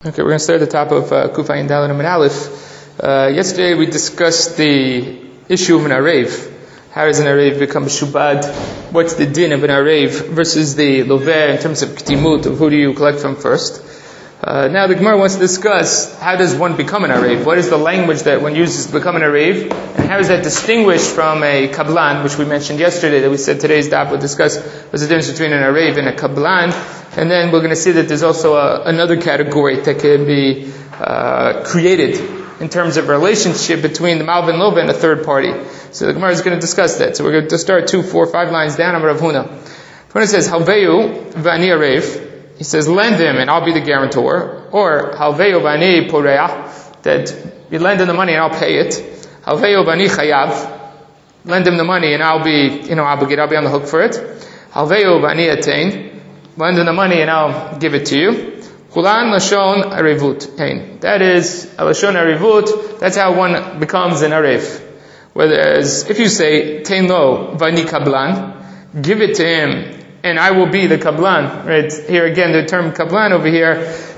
Okay, we're going to start at the top of Kuf Ayin Daled Amud Aleph. Yesterday we discussed the issue of an arev. How does an arev become a shubad? What's the din of an arev versus the loveh in terms of k'timut, of who do you collect from first? Now the Gemara wants to discuss how does one become an arev? What is the language that one uses to become an arev? And how is that distinguished from a kablan, which we mentioned yesterday, that we said today's daf would discuss what's the difference between an arev and a kablan. And then we're going to see that there's also another category that can be created in terms of relationship between the malva and lova and a third party. So the Gemara is going to discuss that. So we're going to start 2, 4, 5 lines down on Rav Huna. When it says, Halveyu v'ani arev, he says, lend him and I'll be the guarantor. Or, Halveyu v'ani poreah, that you lend him the money and I'll pay it. Halveyu v'ani chayav, lend him the money and I'll be, obligated, I'll be on the hook for it. Halveyu v'ani atain, lend him the money and I'll give it to you. Kulan lashon arevut pain. That is a lashon arevut. That's how one becomes an arev. Whereas if you say tain lo vani kablan, give it to him and I will be the kablan. Right here again, the term kablan over here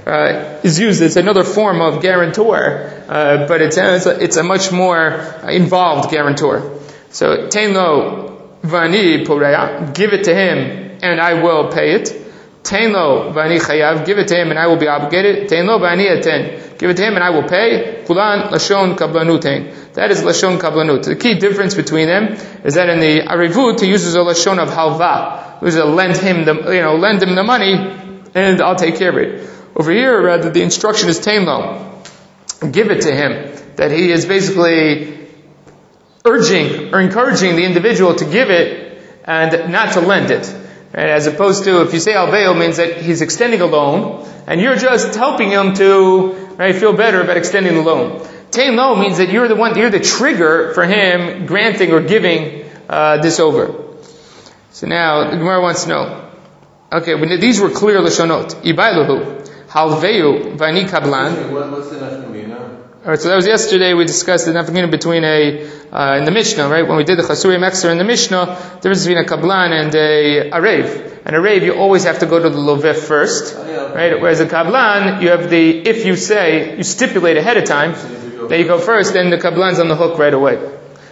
is used. It's another form of guarantor, but it's a much more involved guarantor. So tain lo vani poreya, give it to him and I will pay it. Tain lo v'ani chayav, give it to him and I will be obligated. Tain lo v'ani aten, give it to him and I will pay. Kulan lashon kablanutain. That is lashon kablanut. The key difference between them is that in the arivut he uses a lashon of halva, which is lend him the money and I'll take care of it. Over here, rather, the instruction is tain lo, give it to him. That he is basically urging or encouraging the individual to give it and not to lend it. Right? As opposed to, if you say alveo, means that he's extending a loan, and you're just helping him to feel better about extending the loan. Tain lo means that you're the trigger for him granting or giving this over. So now, the Gemara wants to know, okay, when these were clear lashonot, ibailuhu, halveu, vani kablan. What's the nafkamina? Alright, so that was yesterday, we discussed the nafkamina between in the Mishnah, right? When we did the Chasurim Exer in the Mishnah, the difference between a kablan and a arev. An arev, you always have to go to the loveh first, right? Whereas a kablan, you have if you stipulate ahead of time, that you go first, then the kablan's on the hook right away.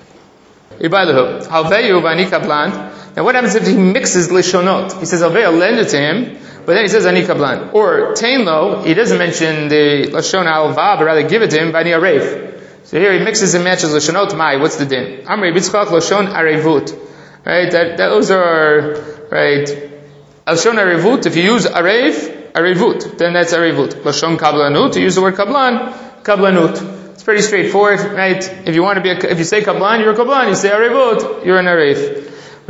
Ibailuhu, halveyu v'ani kablan. Now what happens if he mixes lishonot? He says, halveyu, lend it to him, but then he says, ani kablan. Or, tain lo, he doesn't mention the lashon alva, but rather give it to him, v'ani arev. So here he mixes and matches lashonot mai. What's the din? Amrei bitzchak lashon arevut. Right? Those are right. Lashon arevut. If you use arevut, then that's arevut. Lashon kablanut. To use the word kablanut. It's pretty straightforward, right? If you say kablan, you're a kablan. You say arevut, you're an arev.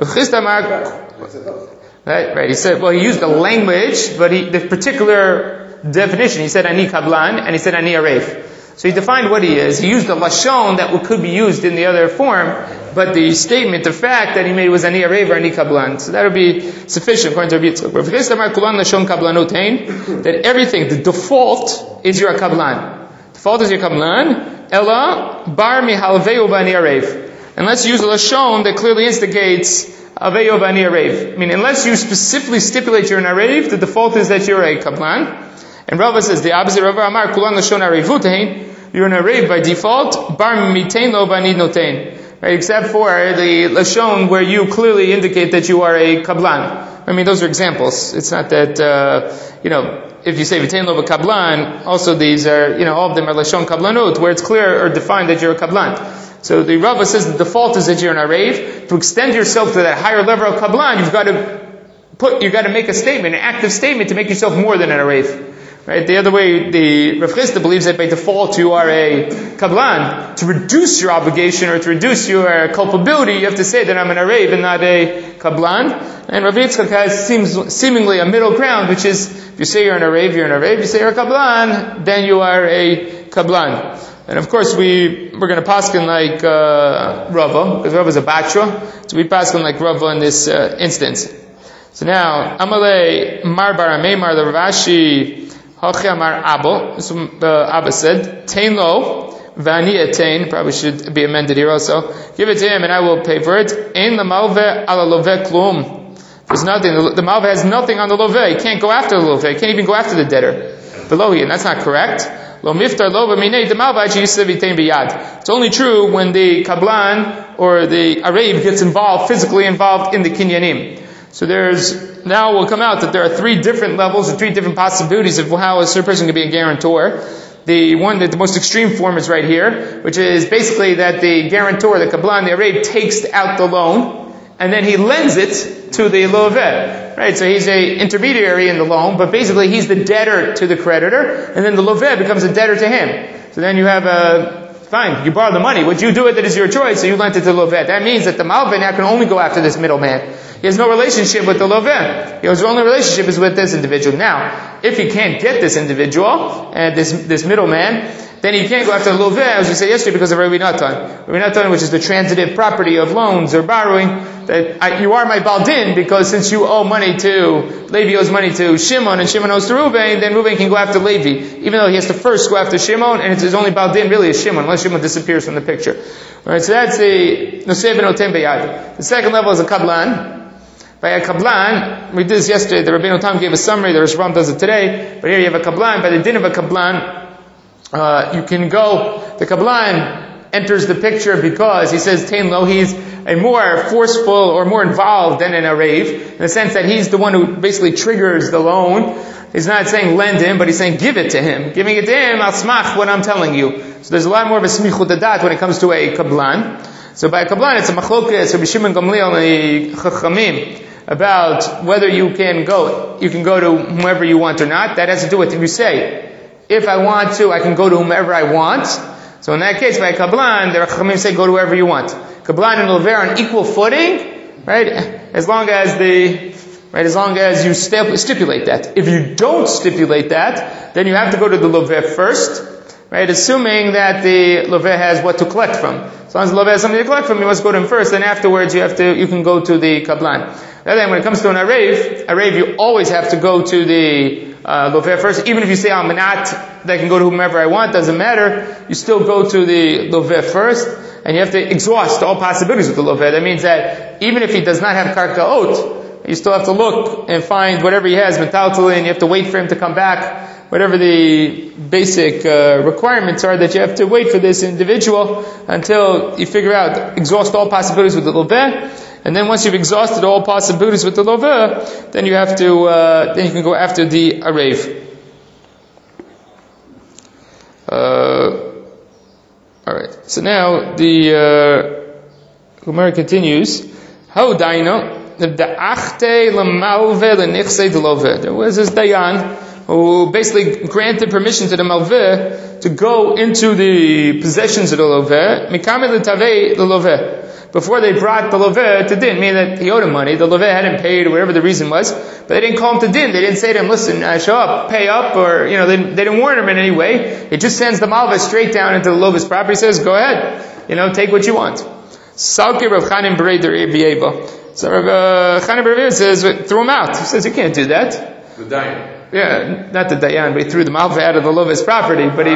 Right. He said, he used the language, but the particular definition. He said ani kablan and he said ani arev. So he defined what he is. He used a lashon that could be used in the other form, but the statement, the fact that he made was ani arev or ani kablan. So that would be sufficient according to Rabbi Yitzchak. That everything, the default is your kablan. Default is your kablan. Ella bar mihalveu bani arev. Unless you use a lashon that clearly instigates aveu bani arev. I mean, unless you specifically stipulate you're an arev, the default is that you're a kablan. And Rava says the opposite. Rava Amar kulan lashon arevutein. You're an arev by default. Bar mitain lo bani notain. Right, except for the lashon where you clearly indicate that you are a kablan. I mean, those are examples. It's not that if you say vitain lo kablan, also these are all of them are lashon kablanut, where it's clear or defined that you're a kablan. So the Rava says the default is that you're an arev. To extend yourself to that higher level of kablan, you've got to make a statement, an active statement to make yourself more than an arev. Right? The other way, the Rav Chisda believes that by default you are a kablan. To reduce your obligation or to reduce your culpability, you have to say that I'm an arev and not a kablan. And Rav Yitzchak has seemingly a middle ground, which is if you say you're an arev, you're an arev. If you say you're a kablan, then you are a kablan. And of course we're going to paskin like Rava, because Rava is a batra, so we paskin like Rava in this instance. So now, Amalei Mar Baramei Mar the Ravashi Hachi Amar Abel. So Abba said, Tain lo v'ani etain. Probably should be amended here also. Give it to him and I will pay for it. Ein lamalve ala loveh klum. There's nothing. The malve has nothing on the loveh. He can't go after the loveh. He can't even go after the debtor. Velohi, and that's not correct. Lo miftar lo b'minei demalva sheyisav yitain biyad. It's only true when the kablan or the arev gets involved, physically involved in the kinyanim. So now will come out that there are three different levels or three different possibilities of how a certain person can be a guarantor. The most extreme form is right here, which is basically that the guarantor, the kablan, the arev, takes out the loan, and then he lends it to the loveh. Right, so he's a intermediary in the loan, but basically he's the debtor to the creditor, and then the loveh becomes a debtor to him. So then you have fine, you borrow the money. What you do with it is your choice, so you lent it to the loveh. That means that the malveh now can only go after this middleman. He has no relationship with the loveh. His only relationship is with this individual. Now, if he can't get this individual, and this middleman, then he can't go after the loveh, as we said yesterday, because of Rabbi Natan. Rabbi Natan, which is the transitive property of loans or borrowing, that you are my baldin, because since you owe money to, Levi owes money to Shimon, and Shimon owes to Reuven, then Reuven can go after Levi, even though he has to first go after Shimon, and it's his only baldin really is Shimon, unless Shimon disappears from the picture. Alright, so that's the Noseh B'noten B'yad. The second level is a kablan. By a kablan, we did this yesterday, the Rabbeinu Tam gave a summary, the Rishbam does it today, but here you have a kablan. By the din of a kablan, you can go, the kablan enters the picture because he says, Tain Lo, he's a more forceful or more involved than an arev, in the sense that he's the one who basically triggers the loan. He's not saying lend him, but he's saying give it to him. Giving it to him, I'll smach what I'm telling you. So there's a lot more of a smichut dadat when it comes to a kablan. So by a kablan, it's a machlokes, Rabbi Shimon Gamliel and the Chachamim, about whether you can go to whomever you want or not. That has to do with if you say, if I want to, I can go to whomever I want. So in that case, by kablan, the Chachamim say go to wherever you want. Kablan and loveh are on equal footing, right? As long as you stipulate that. If you don't stipulate that, then you have to go to the loveh first, right? Assuming that the loveh has what to collect from. As long as the loveh has something to collect from, you must go to him first. Then afterwards, you can go to the kablan. Then when it comes to an arev, you always have to go to the loveh first. Even if you say I'm not, that I can go to whomever I want, doesn't matter. You still go to the loveh first, and you have to exhaust all possibilities with the loveh. That means that even if he does not have karkaot, you still have to look and find whatever he has metaltalin, and you have to wait for him to come back. Whatever the basic requirements are, that you have to wait for this individual until you figure out, exhaust all possibilities with the loveh. And then once you've exhausted all possibilities with the loveh, then you have to, then you can go after the arev. Alright. So now the Gemara continues. How daino? The achte l'malveh l'nichsei d'loveh. There was this dayan who basically granted permission to the malveh to go into the possessions of the loveh, mikameh l'tavei l'loveh. Before they brought the loveh to din, meaning that he owed him money, the loveh hadn't paid, or whatever the reason was, but they didn't call him to din. They didn't say to him, listen, show up, pay up, or, they didn't warn him in any way. It just sends the malveh straight down into the loveh's property, says, go ahead, take what you want. Salki Rav Chanim Berei Derei B'Yeva. So Rav Chanim Berei says, throw him out. He says, you can't do that. The dayan. Yeah, not the dayan, but he threw the malveh out of the loveh's property. But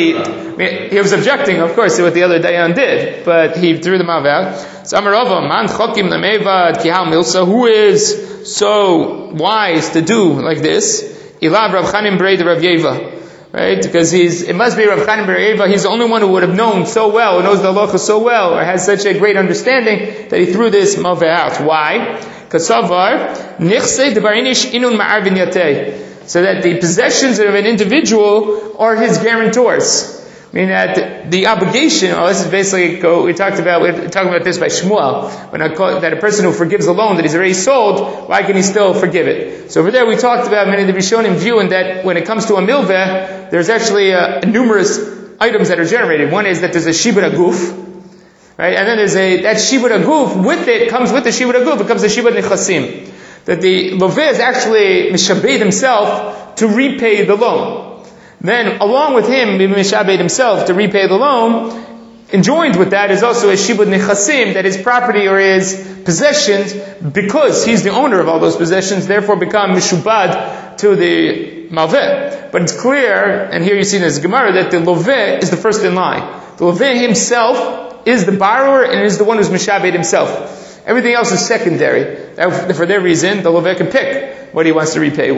he was objecting, of course, to what the other dayan did. But he threw the malveh out. So Amarova, man chokim lemevad kihal milsa. Who is so wise to do like this? Ilav Rav Chanim Berei Rav Yeva. Right? Because it must be Rav Chanim Berei Yeva. He's the only one who would have known so well, who knows the halacha so well, or has such a great understanding that he threw this malveh out. Why? Kasavar nichsei devarinish inun ma'ar v'nyatei. So that the possessions of an individual are his guarantors. Meaning that the obligation, this is basically, we're talking about this by Shmuel, that a person who forgives a loan that he's already sold, why can he still forgive it? So over there we talked about many of the Rishonim viewing that when it comes to a milveh, there's actually numerous items that are generated. One is that there's a shibud aguf, right? And then there's that shibud aguf, comes with the shibud aguf, it comes a shibud nechasim. That the loveh is actually mishabed himself to repay the loan. Then, along with him, mishabed himself to repay the loan, enjoined with that is also a shibud nechasim, that his property or his possessions, because he's the owner of all those possessions, therefore become mishubad to the malveh. But it's clear, and here you see in this Gemara, that the loveh is the first in line. The loveh himself is the borrower and is the one who's mishabed himself. Everything else is secondary. For their reason, the loveh can pick what he wants to repay with.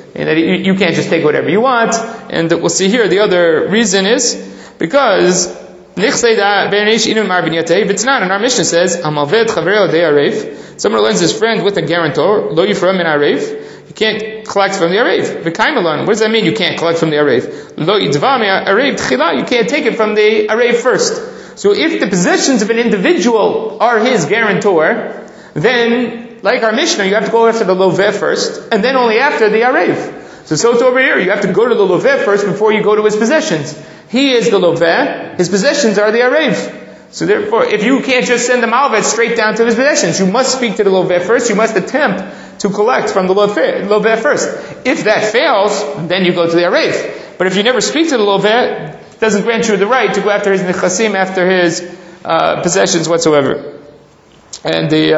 And that you can't just take whatever you want. And we'll see here, the other reason is because if it's not, and our Mishnah says, someone lends his friend with a guarantor, lo yifra min arev, you can't collect from the arev. What does that mean you can't collect from the arev? Lo yidva min arev tchila, you can't take it from the arev first. So if the possessions of an individual are his guarantor, then, like our Mishnah, you have to go after the loveh first, and then only after the arev. So it's over here, you have to go to the loveh first before you go to his possessions. He is the loveh, his possessions are the arev. So therefore, if you can't just send the malveh straight down to his possessions, you must speak to the loveh first, you must attempt to collect from the loveh first. If that fails, then you go to the arev. But if you never speak to the loveh, it doesn't grant you the right to go after his nechasim, after his possessions whatsoever. And the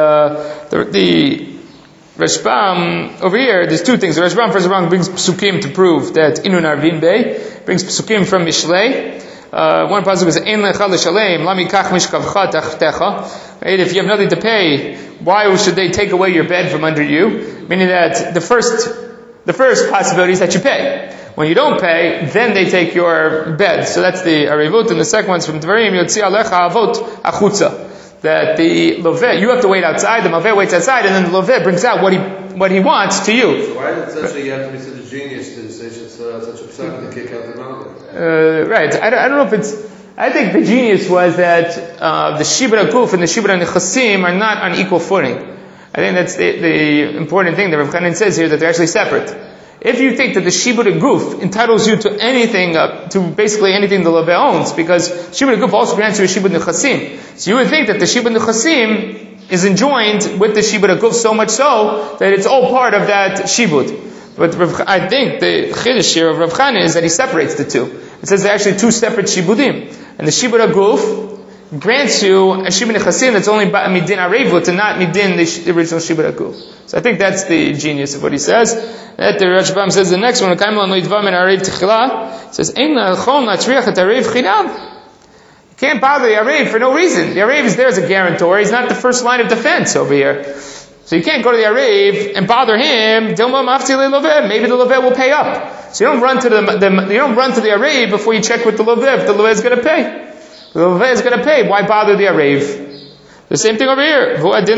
Rashbam over here, there's two things. The Rashbam first of all brings psukim to prove that inun arvin bey, brings psukim from Mishlei. One pasuk is ein lecha l'shalem lam yikach mishkavcha tachtecha. If you have nothing to pay, why should they take away your bed from under you? Meaning that the first possibility is that you pay. When you don't pay, then they take your bed. So that's the arevut, and the second one's from Dvarim yotzi alecha avot achutza. That the loveh, you have to wait outside, the malveh waits outside, and then the loveh brings out what he wants to you. So why is it such you have to be such a genius to say such a psak to kick out the malveh? Right. I don't know if it's. I think the genius was that the shibra guf and the shibra nechasim are not on equal footing. I think that's the important thing that Rav Chanan says here, that they're actually separate. If you think that the shibra guf entitles you to anything, to basically anything the loveh owns, because shibra guf also grants you a shibra nechasim, so you would think that the shibra nechasim is enjoined with the shibra guf so much so that it's all part of that shibud. But I think the chiddush here of Rav Chanan is that he separates the two. It says they're actually two separate shibudim, and the shibra guf grants you a shibud nechasim that's only midin arevut and not midin the original shibud guf. So I think that's the genius of what he says. That the Rashbam says the next one, kaim lo yidva min arev tchila, says ein lachon latzriach et arev chinam. You can't bother the arev for no reason. The arev is there as a guarantor. He's not the first line of defense over here. So you can't go to the arev and bother him. Dilma mafti le loveh. Maybe the loveh will pay up. So you don't run to the arev before you check with the loveh if the loveh is going to pay. The loveh is going to pay. Why bother the arev? The same thing over here.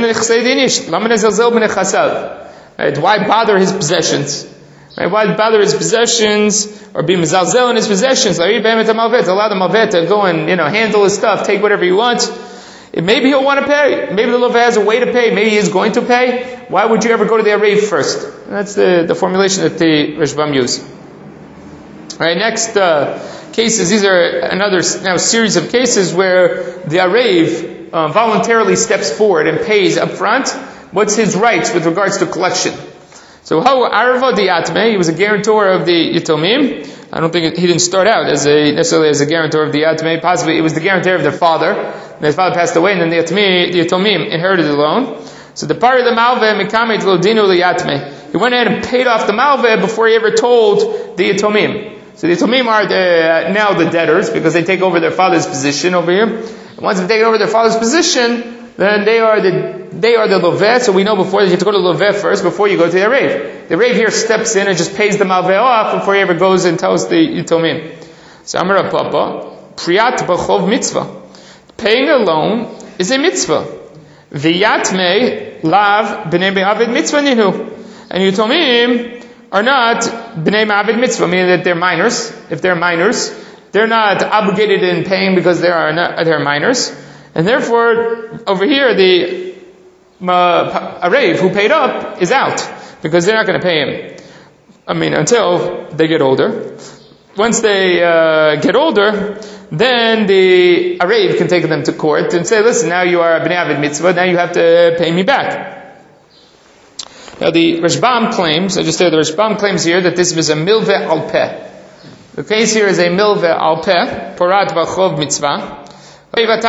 Right? Why bother his possessions? Right? Why bother his possessions or be mezalzel in his possessions? Allow the malveh to go and handle his stuff, take whatever he wants. Maybe he'll want to pay. Maybe the loveh has a way to pay. Maybe he is going to pay. Why would you ever go to the arev first? That's the formulation that the Rashbam used. All right, next cases. These are another now series of cases where the arev voluntarily steps forward and pays up front. What's his rights with regards to collection? So, Arva the Yatme, he was a guarantor of the Yitomim. I don't think he didn't start out necessarily as a guarantor of the Yatme. Possibly it was the guarantor of their father. And their father passed away, and then the Yitomim inherited the loan. So the part of the Malveh Mekamet Lodinu Yatme. He went ahead and paid off the Malveh before he ever told the Yitomim. So the Yitomim are now the debtors because they take over their father's position over here. And once they take over their father's position, then they are the loveh, so we know before that you have to go to the loveh first before you go to the arev. The arev here steps in and just pays the malveh off before he ever goes and tells the yitomim. So Amar Papa, priyat b'chov mitzvah. Paying a loan is a mitzvah. V'yatme lav b'nei me'avid mitzvah ninu. And yitomim are not b'nei me'avid mitzvah, meaning that they're minors. If they're minors, they're not obligated in paying because they're minors. And therefore, over here, the arev who paid up is out because they're not going to pay him. Until they get older. Once they get older, then the arev can take them to court and say, "Listen, now you are a bnei avid mitzvah. Now you have to pay me back." Now the Rashbam claims, I just said the Rashbam claims here that this was a milveh al peh. The case here is a milveh al peh, porat b'chov mitzvah. He becomes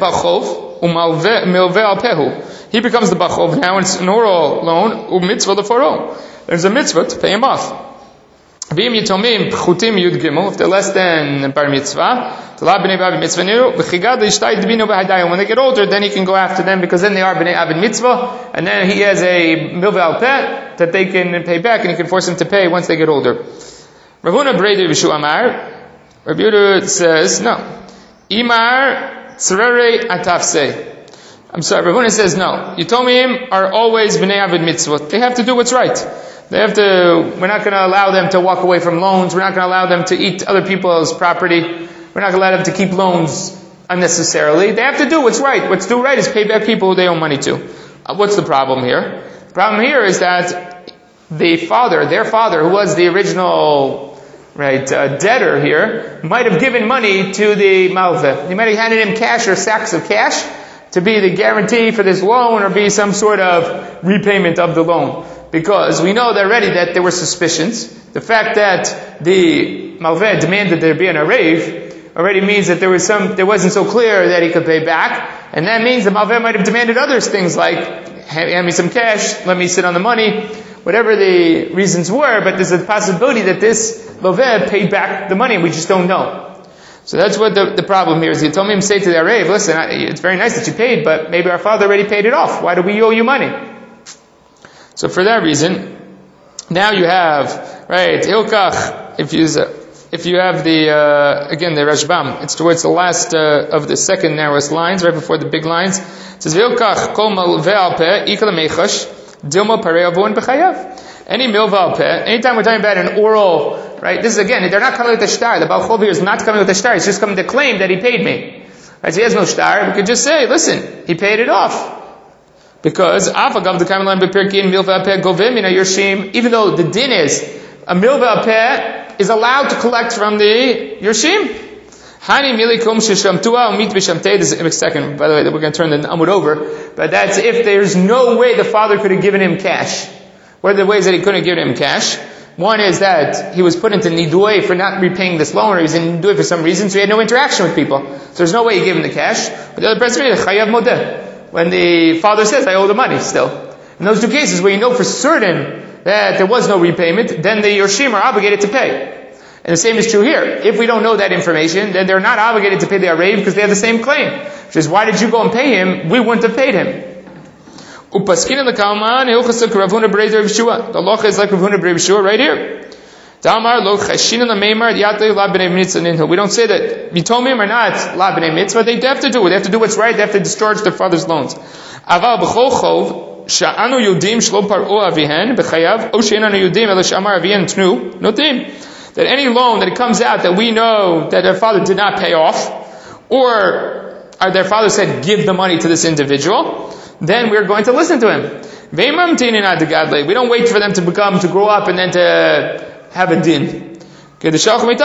the bachov now, and it's an oral loan, mitzvah lefaro. There's a mitzvah to pay him off. If they're less than bar mitzvah, when they get older, then he can go after them, because then they are b'nei avid mitzvah, and then he has a milveh al peh, that they can pay back, and he can force them to pay once they get older. Rav Huna Breder Vishu Amar. Rav Yehuda says, no. Imar tzrere atafse. I'm sorry, Rav Huna says no. Yitomim are always b'nei avid mitzvot. They have to do what's right. We're not going to allow them to walk away from loans. We're not going to allow them to eat other people's property. We're not going to allow them to keep loans unnecessarily. They have to do what's right. What's do right is pay back people who they owe money to. What's the problem here? The problem here is that their father, who was the original debtor here, might have given money to the malveh. He might have handed him cash or sacks of cash to be the guarantee for this loan or be some sort of repayment of the loan. Because we know already that there were suspicions. The fact that the malveh demanded there be an arev already means that there wasn't so clear that he could pay back. And that means the malveh might have demanded other things like, hand me some cash, let me sit on the money, whatever the reasons were, but there's a possibility that this malveh paid back the money, and we just don't know. So that's what the problem here is. He told me to say to the arev, listen, it's very nice that you paid, but maybe our father already paid it off. Why do we owe you money? So for that reason, now you have, Hilkach, if you have again, the Rashbam, it's towards the last of the second narrowest lines, right before the big lines. It says, Hilkach kol malveh al peh, ikal mechash, dilma parei avon b'chayav. Any milveh al peh, anytime we're talking about an oral, this is again, they're not coming with the shtar. The Baal Chol here is not coming with the shtar. He's just coming to claim that he paid me. So he has no shtar. We could just say, listen, he paid it off. Because even though the din is a milveh peh is allowed to collect from the Yershim. This is a second, by the way, we're going to turn the Amud over, but that's if there's no way the father could have given him cash. What are the ways that he couldn't have given him cash? One is that he was put into nidui for not repaying this loan, or he was in nidui for some reason, so he had no interaction with people. So there's no way he gave him the cash. But the other person is chayav modeh. When the father says, I owe the money still. In those two cases where you know for certain that there was no repayment, then the Yershim are obligated to pay. And the same is true here. If we don't know that information, then they're not obligated to pay the arev because they have the same claim. Which is, why did you go and pay him? We wouldn't have paid him. The law is like Rav Huna Brei Yeshua right here. We don't say that Yitomim are not la b'nei mitzvah. They have to do it. They have to do what's right. They have to discharge their father's loans. That any loan that it comes out that we know that their father did not pay off, or their father said, give the money to this individual, then we're going to listen to him. We don't wait for them to grow up and then to have a din. That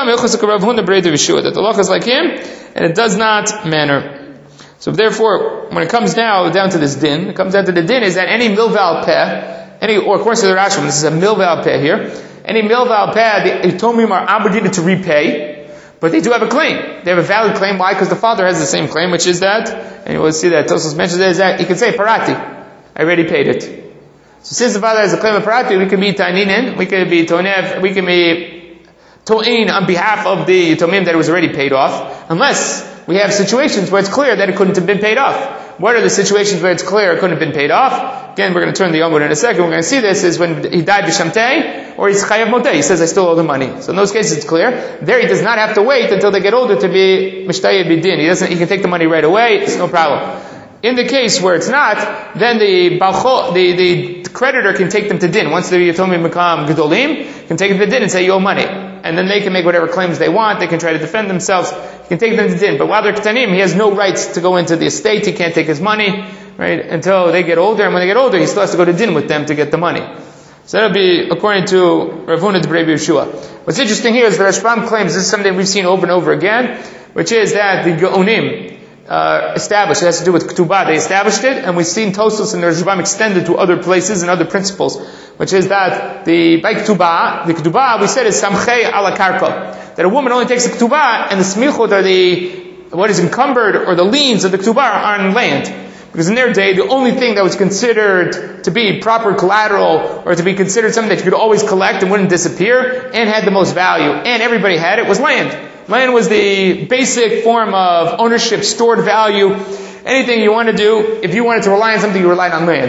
the law is like him, and it does not matter. So therefore, when it comes now down to this din, it comes down to the din is that any milveh al peh, or according to the Rashbam, this is a milveh al peh here, any milveh al peh, the Yitomim are obligated to repay, but they do have a claim. They have a valid claim. Why? Because the father has the same claim, which is that, and you will see that Tosfos mentions that, is that he can say, parati, I already paid it. So since the father has a claim of parati, we can be taninin, we can be tonev, we can be to'in on behalf of the Yitomim that it was already paid off, unless we have situations where it's clear that it couldn't have been paid off. What are the situations where it's clear it couldn't have been paid off? Again, we're going to turn the Yomud in a second. We're going to see this is when he died b'shamtei, or he's chayav moteh. He says, I still owe the money. So in those cases, it's clear. There, he does not have to wait until they get older to be mishtayeh bidin. He can take the money right away. It's no problem. In the case where it's not, then the creditor can take them to din. Once the Yitomim become gedolim, can take them to din and say, you owe money. And then they can make whatever claims they want. They can try to defend themselves. He can take them to din. But while they're ketanim, he has no rights to go into the estate. He can't take his money, right, until they get older. And when they get older, he still has to go to din with them to get the money. So that'll be according to Rav Huna Brei Yeshua. What's interesting here is the Rashbam claims, this is something we've seen over and over again, which is that the Geonim established, it has to do with Ketubah, they established it, and we've seen Tosfos and the Rashbam extended to other places and other principles, which is that the Ketubah, we said is Samchei ala Karka, that a woman only takes the Ketubah, and the Smichot are what is encumbered, or the liens of the Ketubah are on land. Because in their day, the only thing that was considered to be proper collateral, or to be considered something that you could always collect and wouldn't disappear, and had the most value, and everybody had it, was land. Land was the basic form of ownership, stored value. Anything you want to do, if you wanted to rely on something, you relied on land.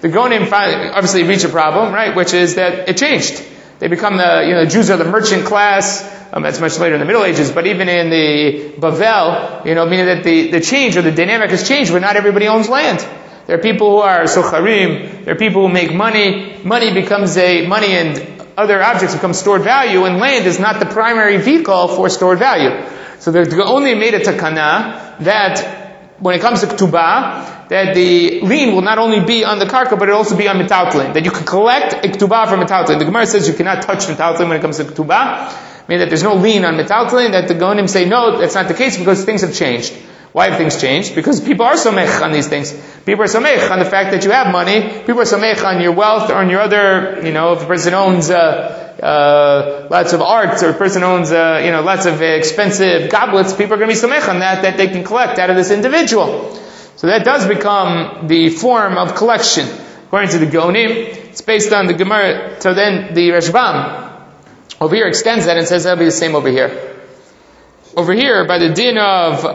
the Gonim obviously reach a problem, right? Which is that it changed. They become the Jews are the merchant class. That's much later in the Middle Ages, but even in the Bavel, meaning that the change or the dynamic has changed where not everybody owns land. There are people who are socharim. There are people who make money. Money and other objects become stored value, and land is not the primary vehicle for stored value. So they only made a takana that when it comes to ketubah, that the lien will not only be on the karka, but it will also be on metaltlin. That you can collect a ketubah from metaltlin. The Gemara says you cannot touch metaltlin when it comes to ketubah, meaning that there's no lien on metaltlin. That the Gonim say no, that's not the case because things have changed. Why have things changed? Because people are somech on these things. People are somech on the fact that you have money. People are somech on your wealth or on your other, if a person owns lots of art, or a person owns lots of expensive goblets, people are going to be somech on that they can collect out of this individual. So that does become the form of collection. According to the Gonim, it's based on the Gemara. So then the Rashbam over here extends that and says that'll be the same over here. Over here, by the din of,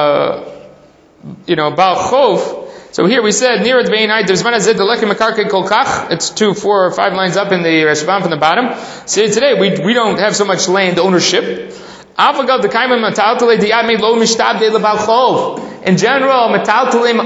Baal Chov, so here we said, near the Beinai, there's manazid the lekim makarke kol kach. It's 2, 4, or 5 lines up in the Rashbam from the bottom. See, today, we don't have so much land ownership. Avagad the kaiman metaltale di'ad lo mishtabde le Baal Chov. In general, metaltalim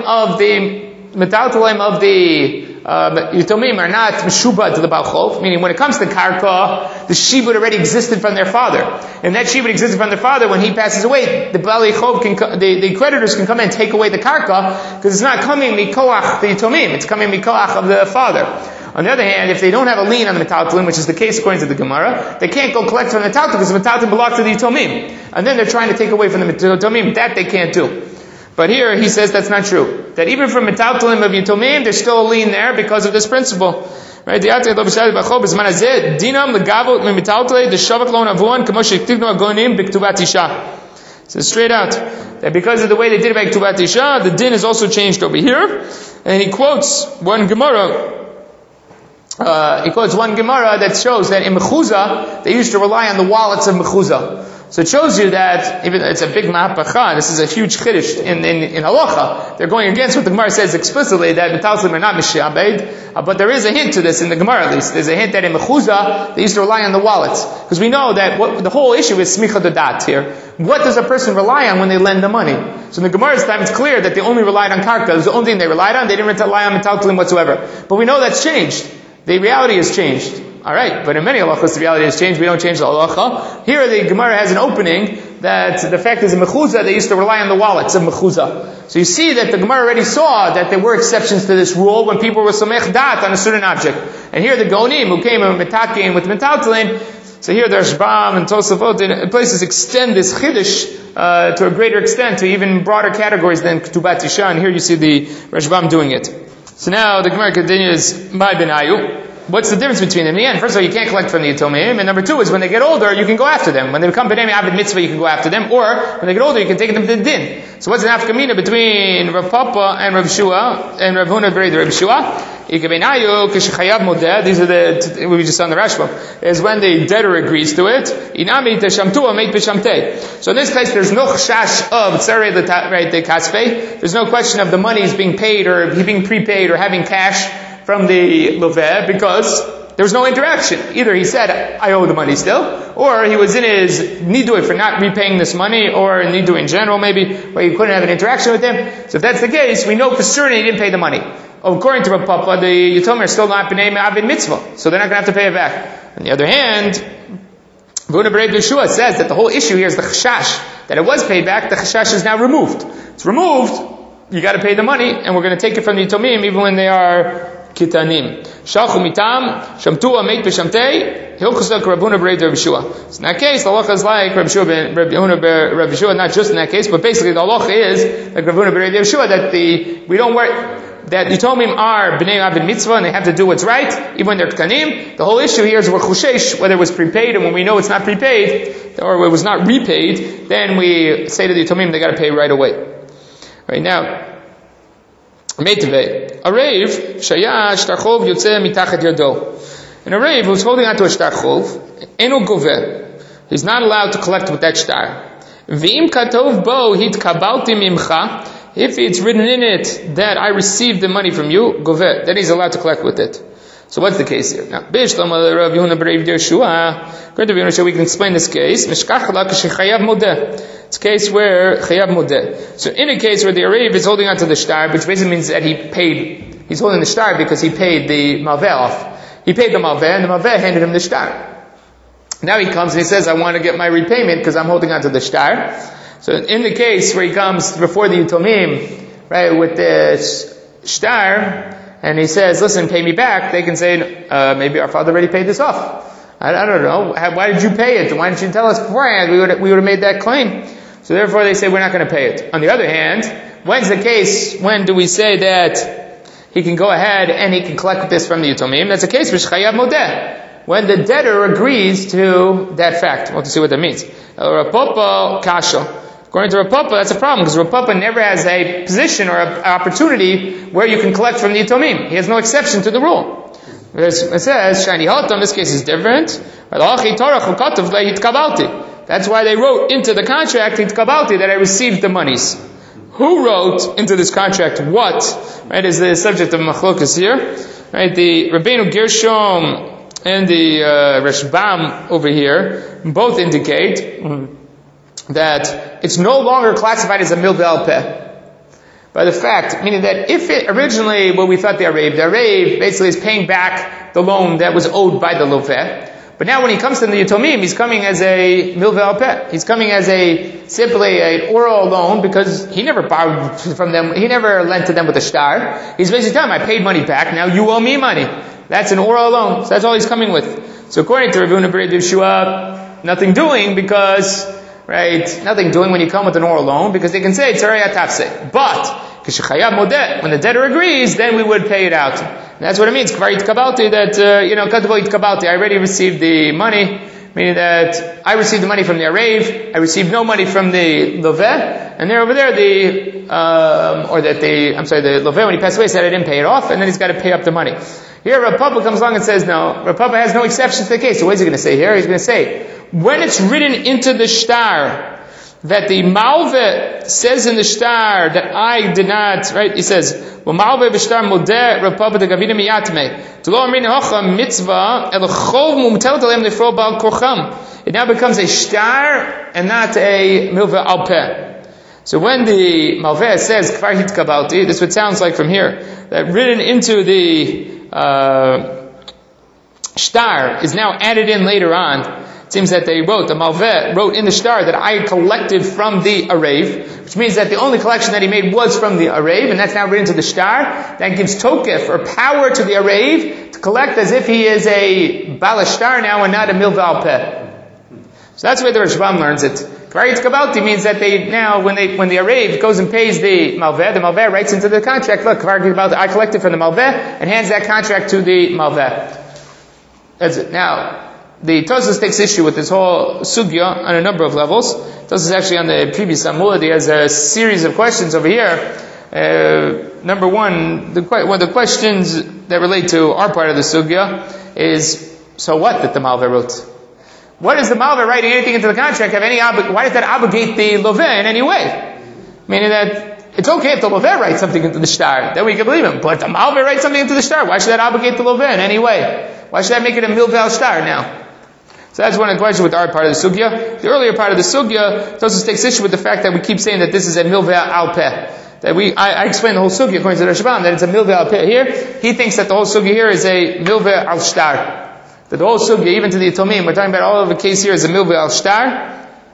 of the Yitomim are not meshubad to the Baal Chov, meaning when it comes to karka, the shibud already existed from their father. And that shibud existed from their father. When he passes away, the Baal Chov the creditors can come and take away the karka, because it's not coming mikoach the Yitomim, it's coming mikoach of the father. On the other hand, if they don't have a lien on the metaltalim, which is the case according to the Gemara, they can't go collect from the metaltalim because the metaltalim belongs to the Yitomim. And then they're trying to take away from the Yitomim. That they can't do. But here he says that's not true. That even from metaltalim of Yitomim, there's still a lien there because of this principle. Right? So straight out, that because of the way they did it by Ktubat Isha, the din is also changed over here. And he quotes one Gemara. That shows that in Mechuzah, they used to rely on the wallets of Mechuzah. So it shows you that even it's a big ma'apacha. This is a huge chiddush in halacha. They're going against what the Gemara says explicitly that metaltalim are not mishabed, but there is a hint to this in the Gemara at least. There's a hint that in Mechuzah they used to rely on the wallets because we know that the whole issue is smicha dadat here. What does a person rely on when they lend the money? So in the Gemara's time, it's clear that they only relied on karka. It was the only thing they relied on. They didn't rely on metaltalim whatsoever. But we know that's changed. The reality has changed. Alright, but in many halachas the reality has changed. We don't change the halacha. Here the Gemara has an opening that the fact is in Mechuzah they used to rely on the wallets of Mechuzah. So you see that the Gemara already saw that there were exceptions to this rule when people were somech dat on a certain object. And here the Gonim who came and metakin with metaltalim, so here the Rashbam and Tosafot in places extend this chiddush to a greater extent to even broader categories than Ktubat Isha, and here you see the Rashbam doing it. So now the Gemara continues, my benayu. What's the difference between them? In the end, first of all, you can't collect from the Yitomim, and number 2 is when they get older, you can go after them. When they become B'nai Abed Mitzvah, you can go after them, or when they get older, you can take them to the Din. So what's the nafkamina between Rav Papa and Rav Shua, and Rav Huna Bered Rav Shua? These are the, we just saw in the Rashbam, is when the debtor agrees to it. Inami teshamtua meit b'shamtei. So in this case, there's no chash of tzarei the kasvei. There's no question of the monies being paid or being prepaid or having cash from the loveh because there was no interaction. Either he said, I owe the money still, or he was in his nidui for not repaying this money, or nidui in general maybe, where he couldn't have an interaction with him. So if that's the case, we know for certain he didn't pay the money. According to Rav Papa, the Yitomim are still not b'nei Abed Mitzvah, so they're not going to have to pay it back. On the other hand, Vuna Berei Yeshua says that the whole issue here is the chashash, that it was paid back, the chashash is now removed. It's removed, you got to pay the money, and we're going to take it from the Yitomim even when they are kitanim. Shalchu mitam, shamtua meit b'shamtei, hilchusak Rabuna Berei Rav Yeshua. So in that case, the halacha is like Rav Yeshua, not just in that case, but basically the halacha is like Rabuna Berei Rav Yeshua, that we don't worry, that Yitomim are b'nei Abed Mitzvah and they have to do what's right, even when they're ktanim. The whole issue here is we're chushesh, whether it was prepaid, and when we know it's not prepaid, or it was not repaid, then we say to the Yitomim they got to pay right away. Right now, Meitve, a rave, shaya shtachov yotze mitachat yado. And a rave who's holding onto a shtachov, eno goveh. He's not allowed to collect with that shtar. V'im katov bo hit kabalti mimcha If it's written in it that I received the money from you, goveh, then he's allowed to collect with it. So what's the case here? Now, according to Rav Yehoshua, we can explain this case. It's a case where chayav modeh. So in a case where the Arev is holding on to the shtar, which basically means that he's holding the shtar because he paid the malveh off. He paid the malveh, and the malveh handed him the shtar. Now he comes and he says, I want to get my repayment because I'm holding on to the shtar. So in the case where he comes before the Yitomim, right, with the shtar, and he says, listen, pay me back, they can say, maybe our father already paid this off. I don't know. Why did you pay it? Why didn't you tell us beforehand? We would have made that claim. So therefore they say, we're not going to pay it. On the other hand, when's the case, when do we say that he can go ahead and he can collect this from the Yitomim? That's a case for chayav modeh, when the debtor agrees to that fact. We'll have to see what that means. Rav Papa kasha. According to Rav Papa, that's a problem, because Rav Papa never has a position or an opportunity where you can collect from the Yitomim. He has no exception to the rule. It says, Shani Haltam, this case is different. That's why they wrote into the contract, that I received the monies. Who wrote into this contract what? Right, is the subject of machlokas here. Right, the Rabbeinu Gershom and the Rashbam over here both indicate that it's no longer classified as a milveh al peh by the fact, meaning that if it originally, what we thought the Arev basically is paying back the loan that was owed by the loveh, but now when he comes to the Yitomim, he's coming as a milveh al peh. He's coming as simply an oral loan because he never borrowed from them, he never lent to them with a shtar. He's basically telling them, I paid money back, now you owe me money. That's an oral loan. So that's all he's coming with. So according to Rav Yehoshua, nothing doing because, right, nothing doing when you come with an oral loan because they can say, tzarei atafse. But, kishechayav modeh, when the debtor agrees, then we would pay it out. And that's what it means. Kvar yitkabalti, that, katavo yitkabalti, I already received the money, meaning that I received the money from the Arev, I received no money from the loveh, and there over there, the loveh, when he passed away, said I didn't pay it off, and then he's got to pay up the money. Here, Rav Papa comes along and says, no, Rav Papa has no exception to the case. So what is he going to say here? He's going to say, when it's written into the shtar that the malveh says in the shtar that I did not, right? He says, well, malveh b'shtar modeh Rav Papa de gavina miyatmeh. T'lo amrin hocha mitzvah el chov mumtelet alem lefro bal korcham. It now becomes a shtar and not a milveh al peh. So when the malveh says kvar hitkabalti, this is what it sounds like from here, that written into the shtar is now added in later on. It seems that the malveh wrote in the shtar that I collected from the Arev, which means that the only collection that he made was from the Arev, and that's now written to the shtar. That gives tokef, or power to the Arev, to collect as if he is a bal shtar now and not a milveh al peh. So that's where the Rashbam learns it. Kvar yitkabalti means that they now, when the Arev goes and pays the malveh writes into the contract, look, kvar yitkabalti, I collected from the malveh, and hands that contract to the malveh. That's it. Now, the Tosfos takes issue with this whole sugya on a number of levels. Tosfos actually on the previous Amud, he has a series of questions over here. Number one, one of the questions that relate to our part of the sugya is, so what that the malveh wrote? What does the malveh writing anything into the contract have any why does that obligate the loveh in any way? Meaning that it's okay if the loveh writes something into the shtar, then we can believe him. But the malveh writes something into the shtar, why should that obligate the loveh in any way? Why should that make it a milveh al shtar now? So that's one of the questions with our part of the sugya. The earlier part of the sugya, Tosfos takes issue with the fact that we keep saying that this is a milveh al peh. That I explained the whole sugya according to the Rashbam that it's a milveh al peh here. He thinks that the whole sugya here is a milveh al shtar. That the whole sugya, even to the Yitomim, we're talking about all of the case here is a milveh al shtar.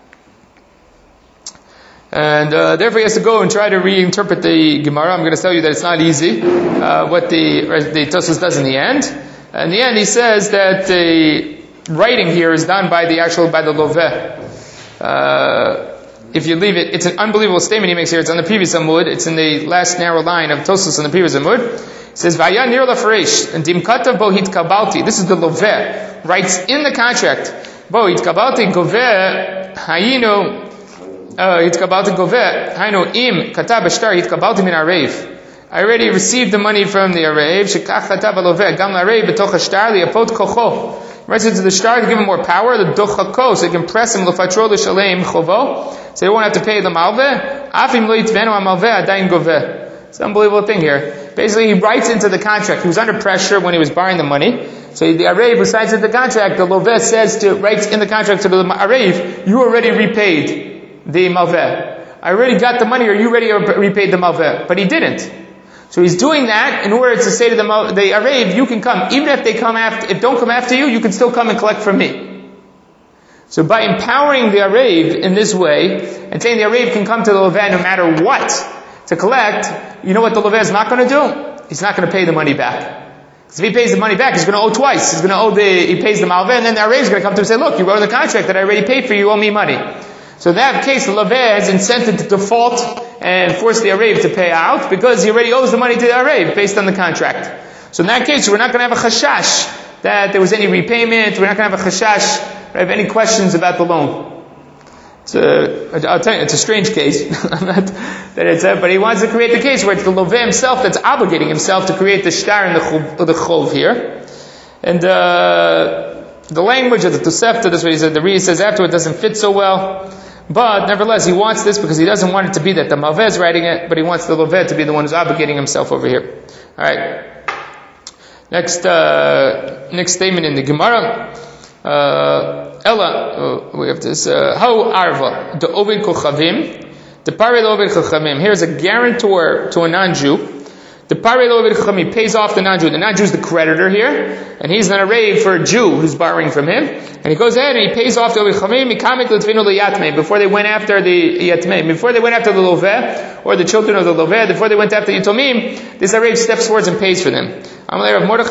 And therefore he has to go and try to reinterpret the Gemara. I'm going to tell you that it's not easy, what the Tosfos does in the end. In the end he says that the writing here is done by the loveh. If you leave it, it's an unbelievable statement he makes here. It's on the previous Amud. It's in the last narrow line of Tosfos on the previous Amud. It says, Vaya nir lafaresh, and dimkata bo hitkabalti. This is the loveh. Writes in the contract, bo hitkabalti goveh, hayinu, hitkabalti goveh, hayinu im, kata b'shtar hitkabalti min arev. I already received the money from the Arev, shekach kata b'loveh, gam l'arev b'toch hashtar li'apot kocho. Writes into the shtar to give him more power, the dochako, so he can press him l'fatro l'shalem chovo, so he won't have to pay the malveh, Afim lo yitvenu hamalveh adayin goveh. It's an unbelievable thing here. Basically, he writes into the contract. He was under pressure when he was borrowing the money. So the Arev who signs into the contract, the Loveh writes in the contract to the Arev, you already repaid the Malveh. I already got the money, or you already repaid the Malveh. But he didn't. So he's doing that in order to say to the Arev, you can come. Even if they don't come after you, you can still come and collect from me. So by empowering the Arev in this way, and saying the Arev can come to the Loveh no matter what, to collect, you know what the Loveh is not going to do? He's not going to pay the money back. Because if he pays the money back, he's going to owe twice. He's going to owe he pays the Malveh, and then the Arev is going to come to him and say, look, you wrote in the contract that I already paid for you, you owe me money. So in that case, the Loveh has incentive to default and force the Arev to pay out, because he already owes the money to the Arev based on the contract. So in that case, we're not going to have a chashash that there was any repayment. We're not going to have a chashash, have any questions about the loan. I'll tell you, it's a strange case. But he wants to create the case where it's the Loveh himself that's obligating himself to create the shtar and the chov here. And the language of the Tosefta, that's what he said, the Ri says afterward, doesn't fit so well. But nevertheless, he wants this because he doesn't want it to be that the Malveh is writing it, but he wants the Loveh to be the one who's obligating himself over here. Alright. Next statement in the Gemara. Ella, we have this, how arva, the ovid kochavim, the pare ovid kochavim. Here's a guarantor to a non-Jew. The pare ovid kochavim pays off the non-Jew. The non-Jew is the creditor here, and he's an Arev for a Jew who's borrowing from him. And he goes ahead and he pays off the ovid kochavim, before they went after the yatmei, before they went after the Loveh, or the children of the Loveh, before they went after the Yitomim, this Arev steps forward and pays for them. When we worry about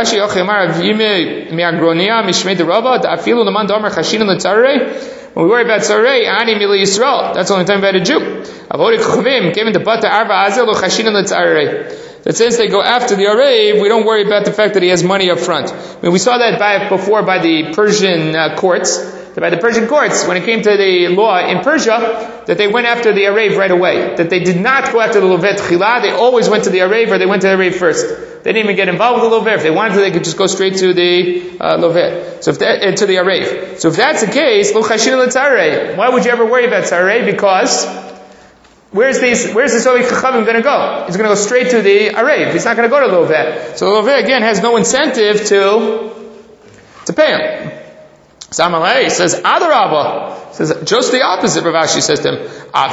Tzarei, Ani Mili Yisrael. That's only talking about a Jew. Given the Bata Arva Azel lo Chashinan L'Tzarei. That since they go after the Arev, we don't worry about the fact that he has money up front. I mean, we saw that before by the Persian courts. By the Persian courts, when it came to the law in Persia, that they went after the Arev right away. That they did not go after the Lovet Chila, they always went to the Arev, or they went to the Arev first. They didn't even get involved with the Lovet. If they wanted to, they could just go straight to the Lovet. So to the Arev. So if that's the case, Lo Chashin L'Tzarei. Why would you ever worry about Tzarei? Because where's this Ovid Chachavim going to go? He's going to go straight to the Arev. He's not going to go to Lovet. So the Lovet again has no incentive to pay him. Samalei says, Adarabba, says just the opposite. Rav Ashi says to him,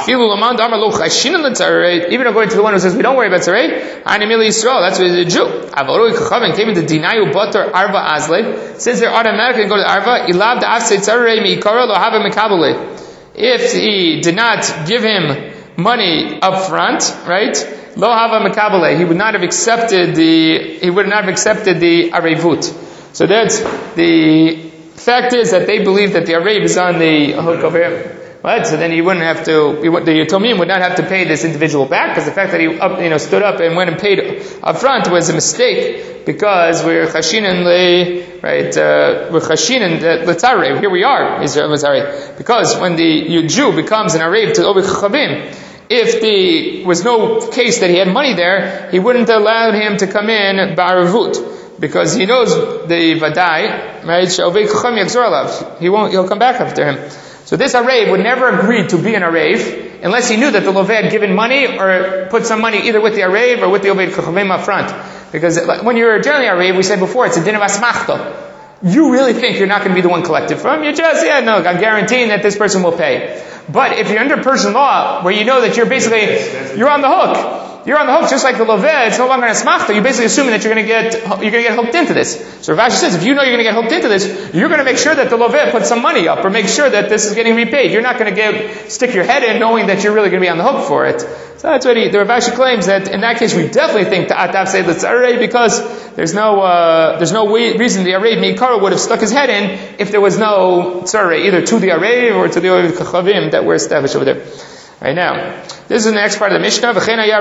even according to the one who says we don't worry about Tzarei, Anamili Yisrael, that's what he's a Jew. Avaroi Chachavim came into Dinayu Batar Arva Azle, since they're automatically going to go to Arva, Ilav Da'afse Tzarei Mi'ikara Lo Hava Mekabale. If he did not give him money up front, right? Lo Hava Mekabale, he would not have accepted the Arevut. So that's the fact is that they believe that the Arev is on the hook over here. Right? So then he wouldn't have to, the Yatomim would not have to pay this individual back, because the fact that he stood up and went and paid up front was a mistake, because we're chashinin we're chashinin l'tzarei. Here we are, Israel, because when the Jew becomes an Arev to Ovid Chachavim, if there was no case that he had money there, he wouldn't allow him to come in ba'arevut. Because he knows the Vadai, right? He'll come back after him. So this Arev would never agree to be an Arev unless he knew that the Loveh had given money or put some money either with the Arev or with the Oved Chachavim up front. Because when you're generally Arev, we said before, it's a din of asmachta. You really think you're not going to be the one collected from. You're just, I'm guaranteeing that this person will pay. But if you're under Persian law, where you know that you're on the hook. You're on the hook, just like the Loveh, it's no longer an asmachta. You're basically assuming that you're going to get hooked into this. So Rav Ashi says, if you know you're going to get hooked into this, you're going to make sure that the Loveh puts some money up, or make sure that this is getting repaid. You're not going to stick your head in knowing that you're really going to be on the hook for it. So that's what the Rav Ashi claims, that in that case we definitely think Ta'atav say the Tzarei, because there's no reason the Arev Meikara would have stuck his head in if there was no Tzarei, either to the Arev or to the Ovid Chachavim that were established over there. Right now, this is the next part of the Mishnah.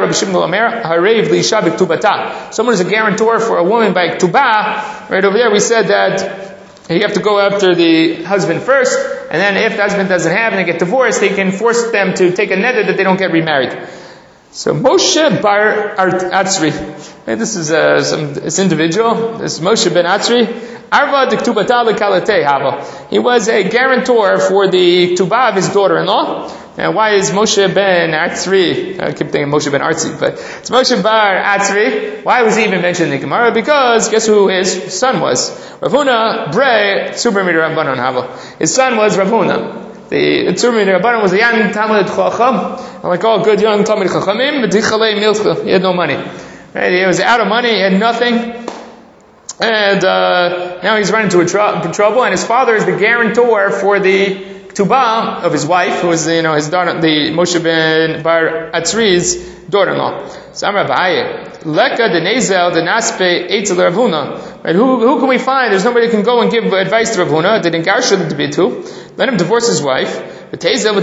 Someone is a guarantor for a woman by Ktubah. Right over there, we said that you have to go after the husband first, and then if the husband doesn't have and they get divorced, they can force them to take a neder that they don't get remarried. So Moshe bar Atzri. This is this individual. This is Moshe ben Atzri. Arva de Ktubata leKalatei Hava. He was a guarantor for the Ktubah of his daughter-in-law. Now, why is Moshe ben Atzri? I keep thinking Moshe ben Artzi, but it's Moshe bar Atzri. Why was he even mentioned in the Gemara? Because guess who his son was? Ravuna bre Tzubrim Rabbanon Hava. His son was Ravuna. The Tzubrim Rabbanon was a young Talmud Chacham, and like all good young Talmud Chachamim, but he had no money. Right? He was out of money, he had nothing. And now he's run into trouble, and his father is the guarantor for the Ktubah of his wife, who is his daughter, the Moshe ben Bar Atzri's daughter-in-law. So Amar Abaye, Leka de Nezel de Naspe Eitzel Ravuna. Right? Who can we find? There's nobody who can go and give advice to Ravuna. Didn't Garsha the Bitu. Let him divorce his wife. Then he'll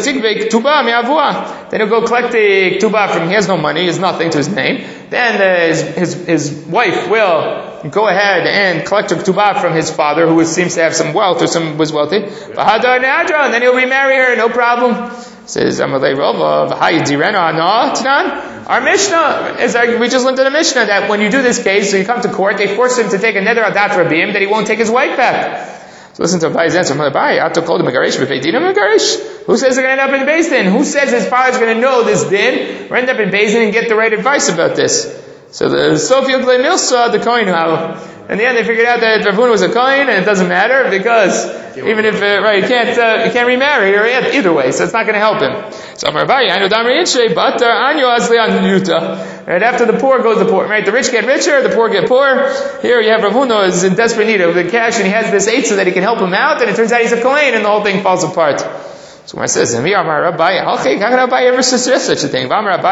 go collect the Ktubah from him. He has no money, he has nothing to his name. Then his wife will go ahead and collect a Ktubah from his father, who seems to have some wealth or was wealthy. And then he'll remarry her, no problem. Says Amalei Rova, our Mishnah is like, we just learned in the Mishnah that when you do this case, so you come to court, they force him to take a neder adat rabim that he won't take his wife back. So listen to Abaye's answer. Who says they're going to end up in Beis Din? Who says his father's going to know this din or end up in Beis Din and get the right advice about this? So the Sophia Glei Milsa, the Kohen, in the end they figured out that Ravuna was a Kohen, and it doesn't matter because even if he can't remarry her either way, so it's not going to help him. So right, after the poor goes the poor. Right, the rich get richer, the poor get poorer. Here you have Ravuna is in desperate need of the cash, and he has this eitzah that he can help him out, and it turns out he's a Kohen, and the whole thing falls apart. So when it says, how can Rabbi ever suggest such a thing?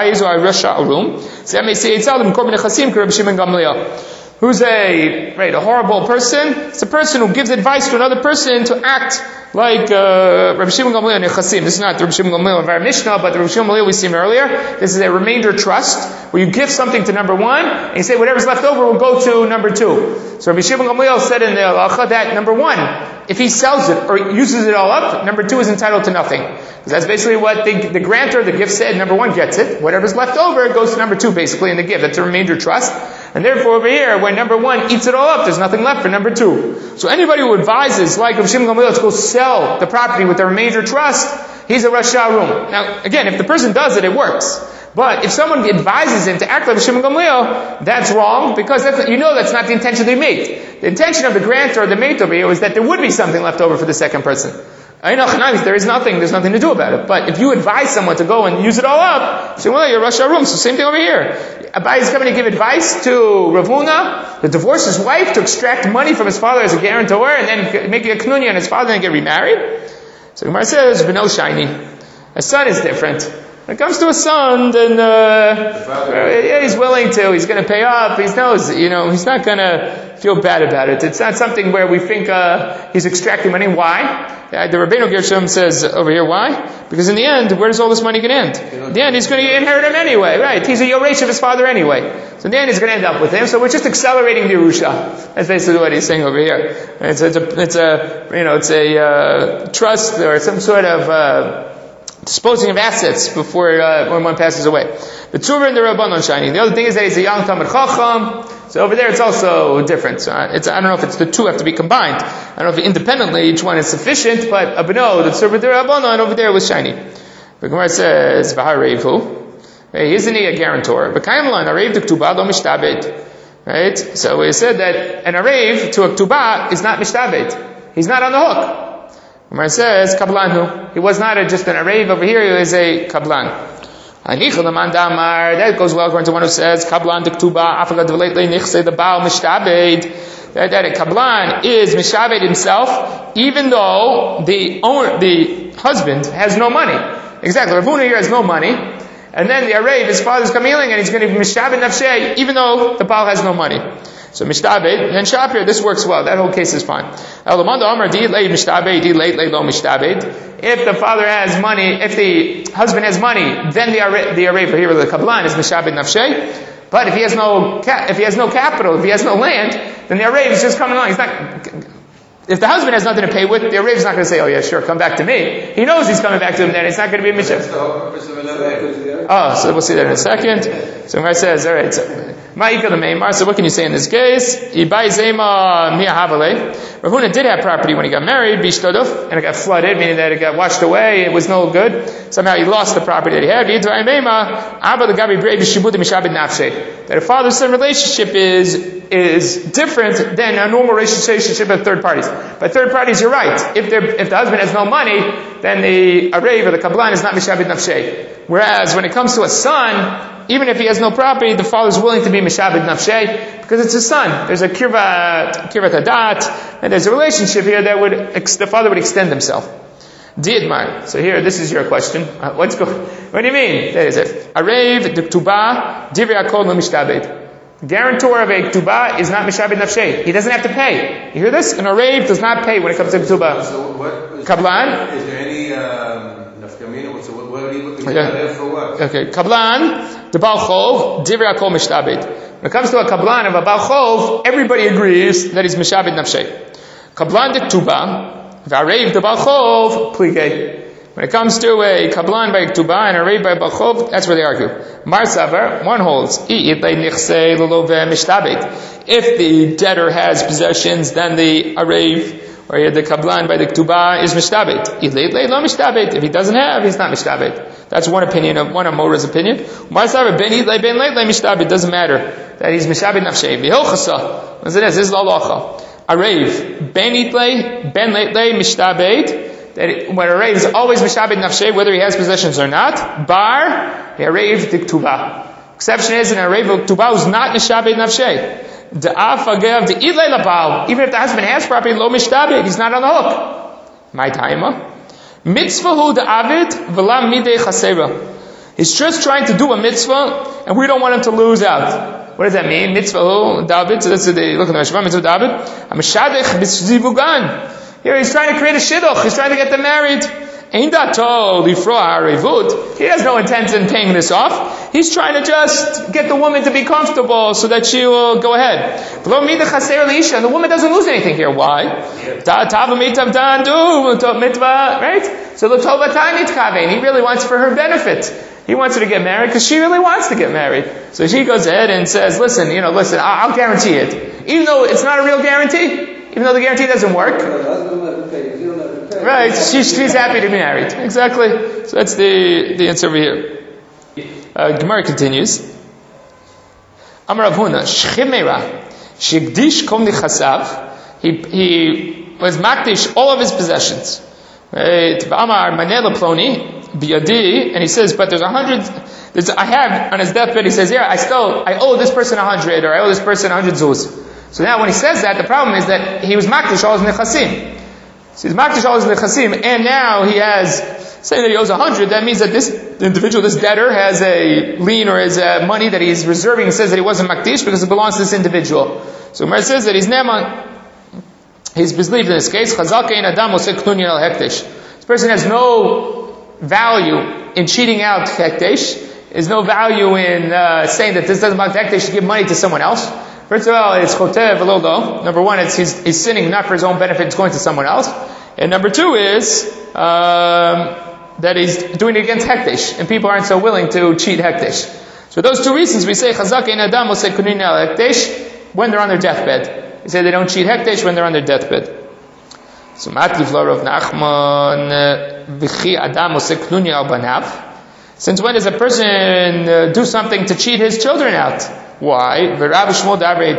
Who's a horrible person? It's a person who gives advice to another person to act like Rabbi Shimon Gamliel Nechasim. This is not the Rabbi Shimon Gamliel of our Mishnah, but the Rabbi Shimon Gamliel we've seen earlier. This is a remainder trust, where you give something to number one, and you say whatever's left over will go to number two. So Rabbi Shimon Gamliel said in the halacha that number one, if he sells it or uses it all up, number two is entitled to nothing. Because that's basically what the grantor, the gift said, number one gets it. Whatever's left over goes to number two basically in the gift. That's a remainder trust. And therefore over here, when number one eats it all up, there's nothing left for number two. So anybody who advises, like Rabbi Shimon Gamliel, to go sell the property with the remainder trust, he's a Rasha Rum. Now, again, if the person does it, it works. But if someone advises him to act like Shimon Gamliel, that's wrong, because that's not the intention they made. The intention of the grantor or the mate over here was that there would be something left over for the second person. There's nothing to do about it. But if you advise someone to go and use it all up, say, well, you're Rasha Rum. So same thing over here. Abai is coming to give advice to Ravuna to divorce his wife, to extract money from his father as a guarantor, and then make a knunya on his father and get remarried. So Gemara says, Beno Shiny. A son is different. When it comes to a son, then he's willing to. He's going to pay up. He knows, he's not going to feel bad about it. It's not something where we think he's extracting money. Why? The Rabbeinu Gershom says over here, why? Because in the end, where does all this money going to end? In the end, he's going to inherit him anyway, right? He's a Yoresh of his father anyway. So in the end, he's going to end up with him. So we're just accelerating the Yerusha. That's basically what he's saying over here. It's a trust or some sort of disposing of assets before when one passes away. The Tzura and the Rabbanon shining. The other thing is that he's a young Talmud Chacham. So over there it's also different. So I don't know if it's the two have to be combined. I don't know if independently each one is sufficient, but Abino, the Tzura and the Rabbanon over there was shiny. The Gemara says, V'harevu. Isn't he a guarantor? V'kayimlan, arev de Ktubah lo mishtabed. Right? So we said that an arev to a Ktubah is not mishtabed. He's not on the hook. Gemara says, Kablanhu. He was not just an arev over here, he was a Kablan. That goes well according to one who says, Kablan de Ktuba, Afagad v'leitlei nichse the Baal mishtabed. That a Kablan is mishabed himself, even though the husband has no money. Exactly. Ravuna here has no money. And then the arev, his father's kamiling, and he's going to be mishabed nafshei, even though the Baal has no money. So mishtabed, then shapir, this works well. That whole case is fine. If the father has money, if the husband has money, then the arev here, the kablan, is mishabed nafshei. But if he has no capital, if he has no land, then the arev is just coming along. If the husband has nothing to pay with, the Arev is not going to say, oh yeah, sure, come back to me. He knows he's coming back to him then. It's not going to be a Mishabed. That's the whole purpose of an Arev. Oh, so we'll see that in a second. So Gemara says, all right, Ma'ika the Meimar. So what can you say in this case? Ibai Zema Mia Havale. Rav Huna did have property when he got married, Bishtodov, and it got flooded, meaning that it got washed away. It was no good. Somehow he lost the property that he had. That a father-son relationship is different than a normal relationship with third parties. By third parties, you're right. If the husband has no money, then the Arev or the Kablan is not Mishabed Nafshei. Whereas when it comes to a son, even if he has no property, the father is willing to be Mishabed Nafshei because it's his son. There's a Kirvat Hadat, and there's a relationship here that the father would extend himself. Diedmar. So here, this is your question. What do you mean? That is it. Arev, the Ktubah, Divrei Hakol no Mishtabed. Guarantor of a Ktubah is not Mishabed Nafshei. He doesn't have to pay. You hear this? An Arev does not pay when it comes to Ktubah. So what? Kablan? Is there any nafkamina? So what are you looking at for what? Okay. Kablan, the Baal Chov, Divrei Hakol Mishtabed. When it comes to a Kablan of a Baal Chov, everybody agrees that he's Mishabed Nafshei. Kablan de Ktubah, V'arev de Baal Chov, Pligei. When it comes to a Kablan by Ktubah and a Arev by Baal Chov, that's where they argue. Mar Savar, one holds, if the debtor has possessions, then the Arev or the Kablan by the Ktubah is Mishtabed. If he doesn't have, he's not Mishtabed. That's one opinion of one of Mora's opinion. Mar Savar, ben Yitlei ben Leitlei Mishtabed, doesn't matter that he's Mishabed Nafshei. V'hilchasa, this is the halacha. Arev, ben Yitlei, ben Leitlei Mishtabed. That when a Arev is always Mishabed Nafshei, whether he has possessions or not. Bar, the Arev de Ktubah. Exception is an Arev de Ktubah who's not Mishabed Nafshei. The Afagev, the Idlei Labal. Even if the husband has property, lo Mishtabed, he's not on the hook. My taima. Mitzvahu the Avid, v'lam midei chasera. He's just trying to do a mitzvah, and we don't want him to lose out. What does that mean? Mitzvahu, David. So that's the look at the Rashba, mitzvah David. Hamashadech b'zivugan. Here he's trying to create a shidduch. He's trying to get them married. He has no intent in paying this off. He's trying to just get the woman to be comfortable so that she will go ahead. The woman doesn't lose anything here. Why? Right? So he really wants for her benefit. He wants her to get married because she really wants to get married. So she goes ahead and says, listen, I'll guarantee it. Even though it's not a real guarantee, even though the guarantee doesn't work. Right, she's happy to be married. Exactly. So that's the answer over here. Gemara continues. Amar Rav Huna, Shchimera, Shigdish Kom Nichasav. He was makdish all of his possessions. Right? Amar Manela Ploni, Biyadi, and he says, but there's 100. I have on his deathbed. He says, yeah, I owe this person 100, or I owe this person 100 zuz. So now when he says that, the problem is that he was makdish all his nechasim. So he's makdish all his nechasim, and now he has, saying that he owes 100, that means that this individual, this debtor, has a lien or has money that he's reserving and says that he wasn't makdish because it belongs to this individual. So Gemara says that he's neman, he's believed in this case, chazal kein adam oseh knunyan al hekdesh. This person has no value in cheating out hekdesh, there's no value in saying that this doesn't belong to hekdesh to give money to someone else. First of all, it's chotev v'lo. Number one, it's he's sinning not for his own benefit; it's going to someone else. And number two is that he's doing it against hekdesh, and people aren't so willing to cheat hekdesh. So those two reasons we say chazak ein adam oseh kunin al hekdesh when they're on their deathbed. We say they don't cheat hekdesh when they're on their deathbed. So matlif lo Rav Nachman v'chi adam oseh kunin al banav. Since when does a person do something to cheat his children out? Why? Rav Shmuel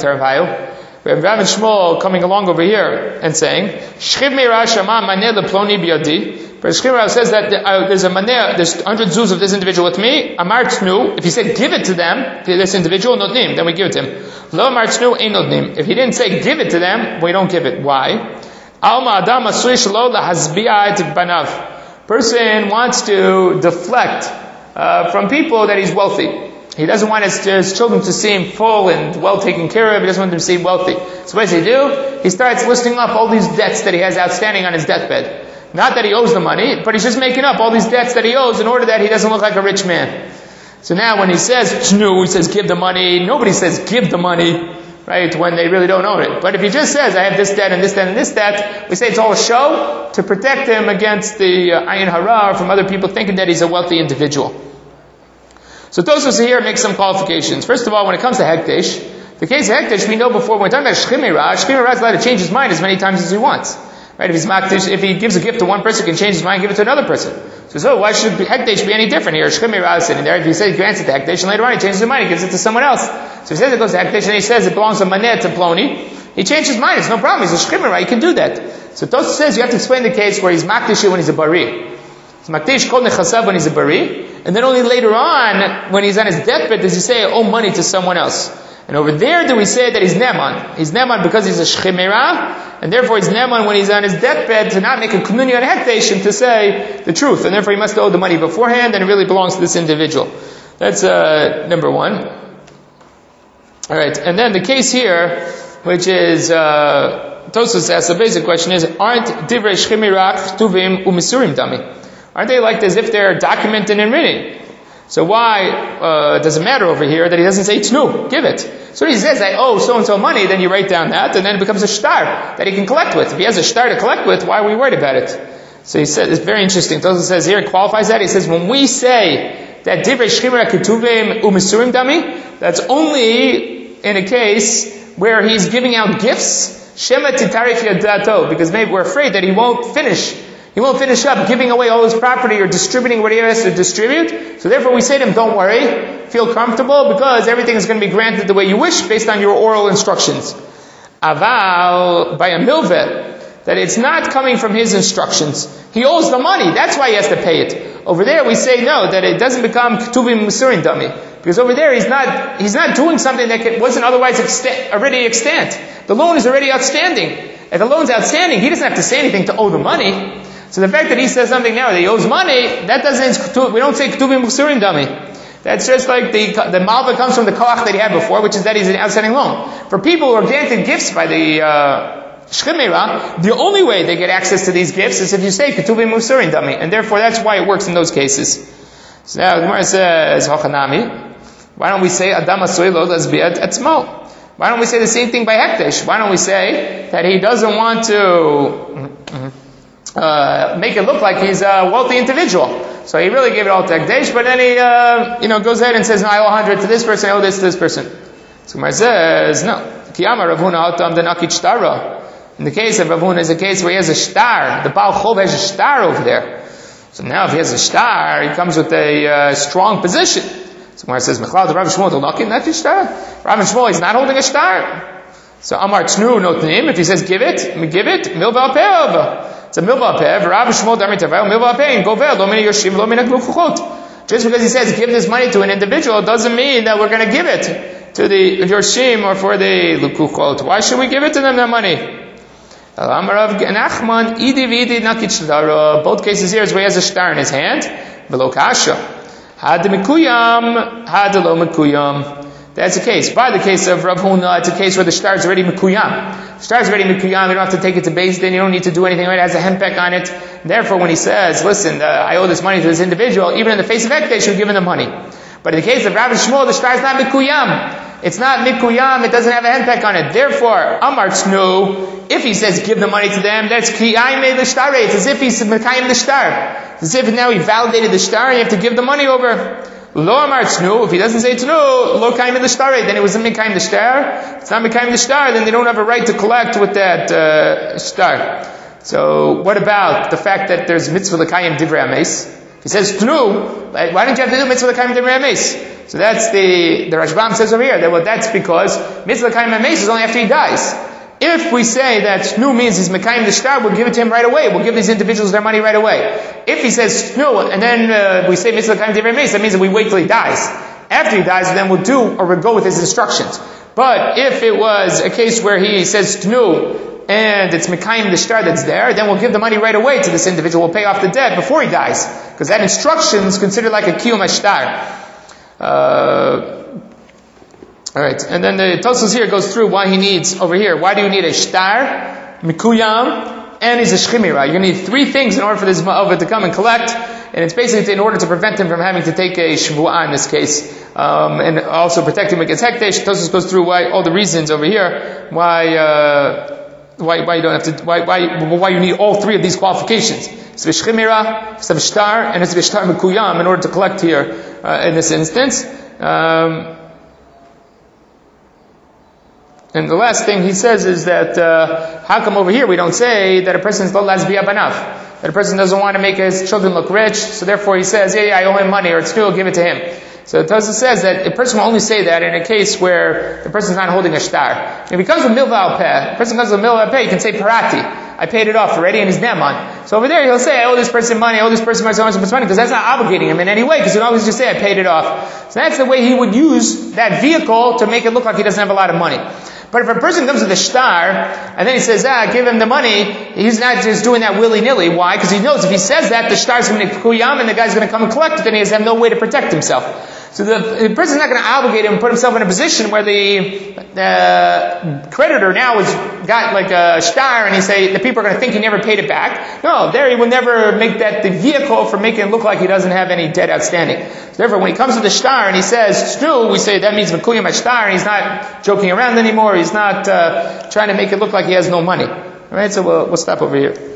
coming along over here and saying, Shchiv meira shama maneh leploni biyadi. But Shchiv says that there's 100 zuz of this individual with me. Amar tznu. If he said give it to them, to this individual, notnim, then we give it to him. Lo amar tznu ein notnim. If he didn't say give it to them, we don't give it. Why? Alma adam asui shelo lahazbiya et banav. Person wants to deflect from people that he's wealthy. He doesn't want his children to seem full and well taken care of. He doesn't want them to seem wealthy. So what does he do? He starts listing up all these debts that he has outstanding on his deathbed. Not that he owes the money, but he's just making up all these debts that he owes in order that he doesn't look like a rich man. So now when he says, he says give the money. Nobody says give the money. right, when they really don't own it. But if he just says, I have this debt and this debt and this debt, we say it's all a show to protect him against the ayin hara or from other people thinking that he's a wealthy individual. So Tosfos here makes some qualifications. First of all, when it comes to hekdesh, the case of hekdesh, we know before, when we're talking about shchimera is allowed to change his mind as many times as he wants. Right? If he gives a gift to one person, he can change his mind and give it to another person. So why should hekdesh be any different here? Shchimera is sitting there. If he says he grants it to hekdesh, and later on he changes his mind, he gives it to someone else. So he says it goes to hekdesh, and he says it belongs to manet to ploni. He changed his mind. It's no problem. He's a shchimera. He can do that. So Tosfos says you have to explain the case where he's makdish when he's a bari. He's makdish kol nechasav when he's a bari, and then only later on, when he's on his deathbed, does he say, I owe money to someone else. And over there, do we say that he's neman? He's neman because he's a shchimera, and therefore he's neman when he's on his deathbed to not make a communion hekdesh and to say the truth. And therefore he must owe the money beforehand, and it really belongs to this individual. That's number one. Alright, and then the case here, which is, Tosfos asks, the basic question is, aren't divrei shchimera ktuvim umisurim dami? Aren't they like as if they're documented and written? So why does it matter over here that he doesn't say tnu, give it? So he says, I owe so-and-so money, then you write down that, and then it becomes a shtar that he can collect with. If he has a shtar to collect with, why are we worried about it? So he said, it's very interesting. Tosfos says here, it qualifies that. He says, when we say that divrei shchimera ketuvim umisurim dami, that's only in a case where he's giving out gifts, shema titarif yadato, because maybe we're afraid that he won't finish up giving away all his property or distributing what he has to distribute. So therefore we say to him, don't worry, feel comfortable, because everything is going to be granted the way you wish based on your oral instructions. Aval, by a milvet, that it's not coming from his instructions. He owes the money, that's why he has to pay it. Over there we say no, that it doesn't become ketuvim musurin dami. Because over there he's not doing something that wasn't otherwise already extant. The loan is already outstanding. If the loan's outstanding, he doesn't have to say anything to owe the money. So the fact that he says something now that he owes money, that doesn't, we don't say ketuvim musurim dami. That's just like the malva comes from the koach that he had before, which is that he's an outstanding loan. For people who are granted gifts by the shchimera, the only way they get access to these gifts is if you say ketuvim musurim dami, and therefore that's why it works in those cases. So now the Gemara says, Hochanami, why don't we say adam asoi lo lazbiat etzmo? Why don't we say the same thing by hekdesh? Why don't we say that he doesn't want to make it look like he's a wealthy individual? So he really gave it all to hekdesh, but then he goes ahead and says, no, I owe 100 to this person, I owe this to this person. So Gemara says, no. Kiyama Rav Huna otam denakit shtara. In the case of Rav Huna is a case where he has a shtar. The Baal Chov has a shtar over there. So now if he has a shtar, he comes with a strong position. So Gemara says, Mechlal Rav Shmuel denakit nakit shtar. Rav Shmuel is not holding a shtar. So Amar Tnu notnim, if he says give it, milva pev. It's a milva pev. Rav Shmuel damar tevel milva pev govel lo min yoshim lo min hakluchot. Just because he says give this money to an individual doesn't mean that we're going to give it to the yoshim or for the lukuchot. Why should we give it to them, that money? Both cases here is where he has a shtar in his hand. Below kasha. Had mikuyam, had lo mikuyam. That's the case. By the case of Rav Huna, it's a case where the shtar is already mikuyam. The shtar is already mikuyam, you don't have to take it to Beis Din, you don't need to do anything, right? It has a hempek on it. Therefore, when he says, listen, I owe this money to this individuul, even in the face of hekdesh, you give him the money. But in the case of Rav Shmuel, the shtar is not mikuyam. It's not mikuyam, it doesn't have a hempek on it. Therefore, Amar Tznu, if he says give the money to them, that's kiyayme the shtar. It's as if he's mekayim the shtar. It's as if now he validated the shtar, and you have to give the money over. Lo amar tznu, if he doesn't say tznu, lo kaim the shtar, then it was a mekayim the shtar. If it's not mekayim the shtar, then they don't have a right to collect with that shtar. So what about the fact that there's mitzvah l'kayim divrei ames? He says tznu, why don't you have to do mitzvah l'kayim divrei ames? So that's the Rashbam says over here that that's because mitzvah l'kayim ames is only after he dies. If we say that Tnu means he's Mekayim the shtar, we'll give it to him right away. We'll give these individuals their money right away. If he says Tnu, and then we say Mitzvah Mekayim Divrei Meis, that means that we wait till he dies. After he dies, then we'll go with his instructions. But if it was a case where he says Tnu, and it's Mekayim the shtar that's there, then we'll give the money right away to this individual. We'll pay off the debt before he dies. Because that instruction is considered like a Kiyum HaShtar. Alright, and then the Tosfos here goes through why he needs, over here, why do you need a shtar, mikuyam, and he's a shchimira. You're going to need three things in order for this ma'ava to come and collect, and it's basically in order to prevent him from having to take a shvu'ah in this case, and also protect him against hekdesh. Tosfos goes through all the reasons over here why you don't have to, why you need all three of these qualifications. It's v'shchimira, it's v'shtar, and it's v'shtar mekuyam in order to collect here in this instance. And the last thing he says is that how come over here we don't say that a person is lo lasbiya banav, that a person doesn't want to make his children look rich, so therefore he says, yeah, I owe him money, or it's still give it to him. So Tosfos says that a person will only say that in a case where the person is not holding a shtar. If he comes with milva al peh, the person comes with milva al peh, he can say parati, I paid it off already, and his neman. So over there he'll say, I owe this person money, I owe this person money, so much money, because that's not obligating him in any way, because he can always just say, I paid it off. So that's the way he would use that vehicle to make it look like he doesn't have a lot of money. But if a person comes with a shtar, and then he says, give him the money, he's not just doing that willy-nilly. Why? Because he knows if he says that, the shtar is going to kuyam, and the guy's going to come and collect it, and he has no way to protect himself. So the person's not going to obligate him and put himself in a position where the creditor now has got like a shtar, and the people are going to think he never paid it back. No, there he will never make that the vehicle for making it look like he doesn't have any debt outstanding. So therefore, when he comes to the shtar and he says shtu, we say that means v'kuyam shtar, and he's not joking around anymore. He's not trying to make it look like he has no money. All right, so we'll stop over here.